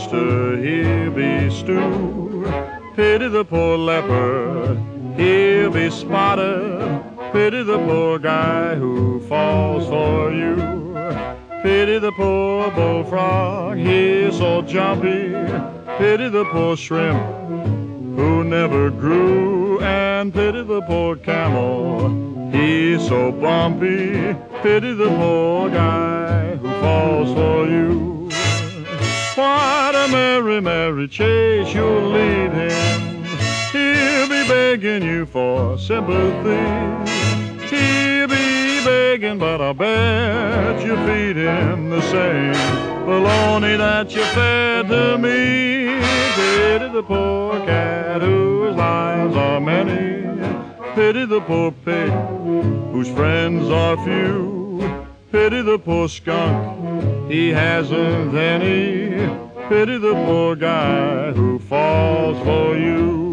lobster, he'll be stew. Pity the poor leopard, he'll be spotted. Pity the poor guy who falls for you. Pity the poor bullfrog, he's so jumpy. Pity the poor shrimp who never grew. And pity the poor camel, he's so bumpy. Pity the poor guy who falls for you. What a merry, merry chase you'll lead him. He'll be begging you for sympathy. He'll be begging, but I bet you feed him the same baloney that you fed to me. Pity the poor cat whose lives are many. Pity the poor pig whose friends are few. Pity the poor skunk, he hasn't any. Pity the poor guy who falls for you.